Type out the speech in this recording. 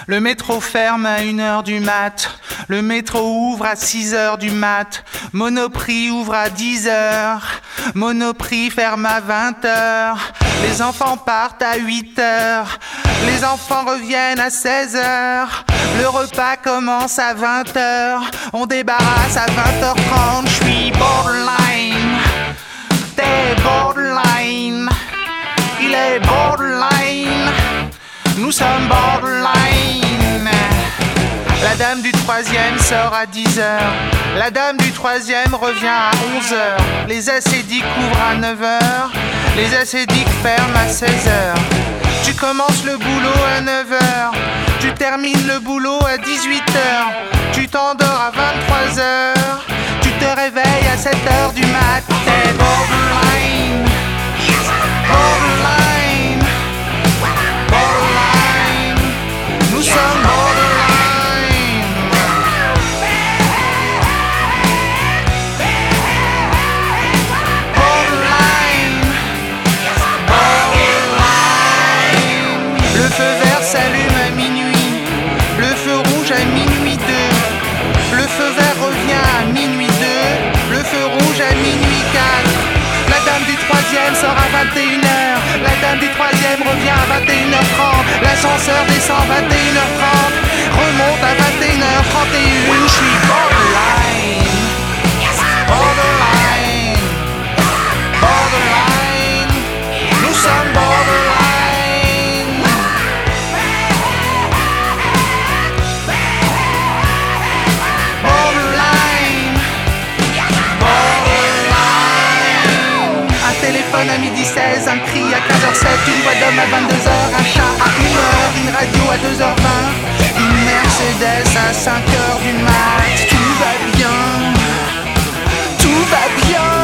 Le métro ferme à 1h du mat. Le métro ouvre à 6h du mat. Monoprix ouvre à 10h. Monoprix ferme à 20h. Les enfants partent à 8h. Les enfants reviennent à 16h. Le repas commence à 20h. On débarrasse à 20h30. Je suis borderline. T'es borderline. Il est borderline. Nous sommes borderline. La dame du troisième sort à 10h. La dame du troisième revient à 11h. Les acédiques ouvrent à 9h. Les acédiques ferment à 16h. Tu commences le boulot à 9h. Tu termines le boulot à 18h. Tu t'endors à 23h. Tu te réveilles à 7h du mat. T'es borderline. Borderline. Borderline. Nous sommes borderline. Le feu vert s'allume à minuit, le feu rouge à minuit 2, le feu vert revient à minuit 2, le feu rouge à minuit 4. La dame du troisième sort à 21h, la dame du troisième revient à 21h30, l'ascenseur descend à 21h30, remonte à 21h31, je suis borderline, borderline, borderline, nous sommes borderline. Téléphone à midi 16, un cri à 15h07, une voix d'homme à 22h, un chat à 1h, une radio à 2h20, une Mercedes à 5h du mat. Tout va bien, tout va bien.